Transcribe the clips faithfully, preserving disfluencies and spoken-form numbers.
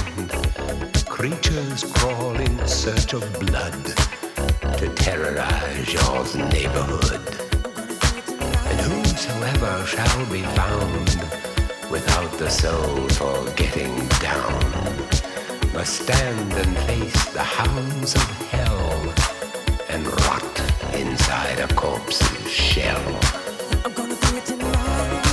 Creatures crawl in search of blood to terrorize your neighborhood. And whosoever shall be found without the soul for getting down must stand and face the hounds of hell and rot inside a corpse's shell. I'm gonna do it tonight.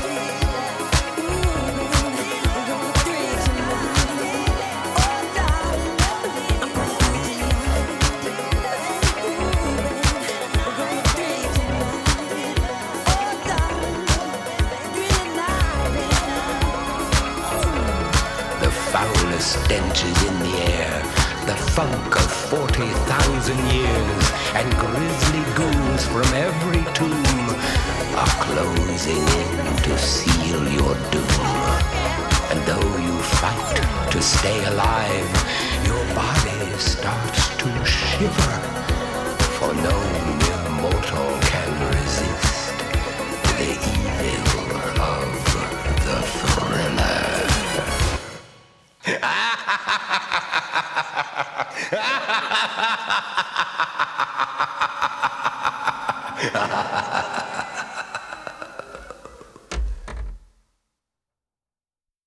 Stench is in the air, the funk of forty thousand years, and grisly ghouls from every tomb are closing in to seal your doom. And though you fight to stay alive, your body starts to shiver, for no mere mortal can resist the evil of the thriller. Ha ha ha ha!